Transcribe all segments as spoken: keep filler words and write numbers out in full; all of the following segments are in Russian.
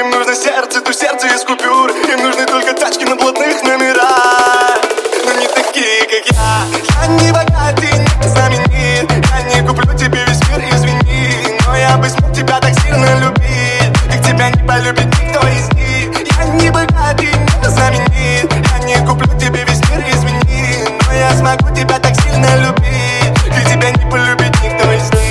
им нужно сердце, то сердце из купюр. Им нужны только тачки на блатных номерах, но не такие, как я. Я не богатый, не знаменит, я не куплю тебе весь мир, извини, но я бы смог тебя так сильно любить, как тебя не полюбит никто из них. Я не богатый, не знаменит, я не куплю тебе весь мир, извини, но я смогу тебя так сильно любить, как тебя не полюбит никто из них.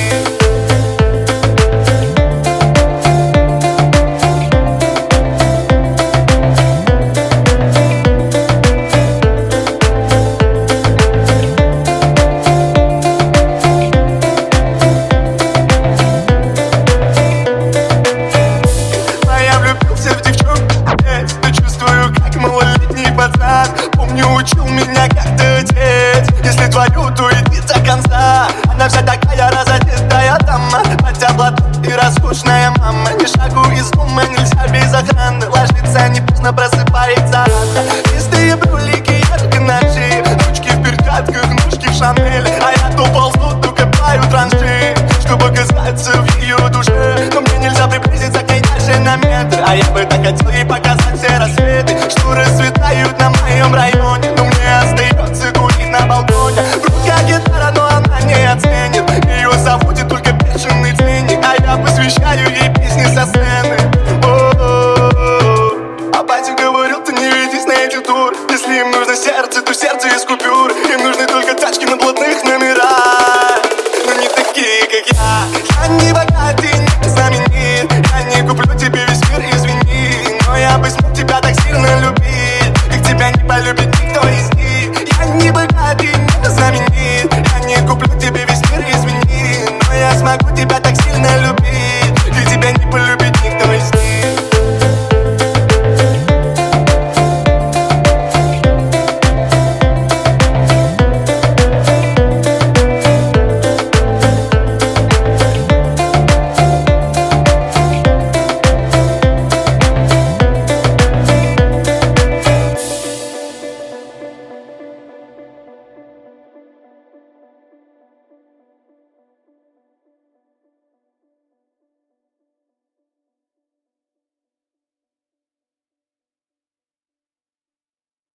Помню, учил меня как-то деть: если твою, то иди до конца. Она вся такая разодетая дама, хотя блатная и роскошная мама. Ни шагу из дома нельзя без охраны, ложится не поздно, просыпается рано. Чистые брюлики, ярко ножи, ручки в перчатках, ножки в Шанель. А я то ползу, то копаю траншеи, чтобы оказаться в ее душе. Но мне нельзя приблизиться к ней даже на метр, а я бы так хотел ей показать все рассветы, что расцветают на моем районе. Но мне остается курить на балконе. В руках гитара, но она не оценит, ее заводит только бешеный ценник, а я посвящаю ей песни со сцены. О-о-о-о. А батя говорил, ты не ведись на эти туры. Если им нужно сердце, то сердце из купюр. Им нужны только тачки на блатных номерах, но не такие, как я. Я не богатый, не знаменит, я не куплю тебе весь мир, извини, но я бы смог тебя так сильно любить, как тебя не полюбит никто из них. Я не богатый, не знаменит, я не куплю тебе весь мир, извини, но я смогу тебя так сильно любить.